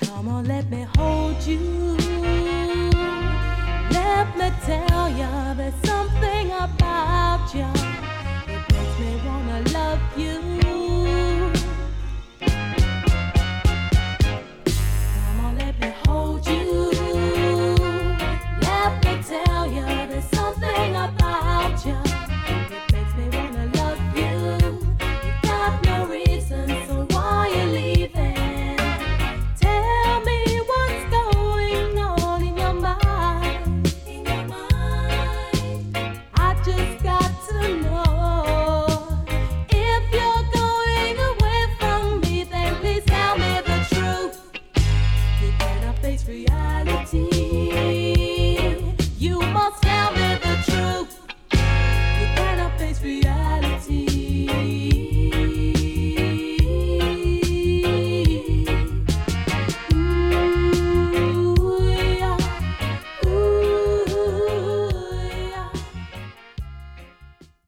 Come on, let me hold you. Let me tell ya, there's something about ya. It makes me wanna love you. Come on, let me hold you. Let me tell ya, there's something about ya. It makes me wanna love you. You got no reason, so why you leaving? Tell me what's going on in your mind. In your mind, I just got to know. If you're going away from me, then please tell me the truth. You better face reality.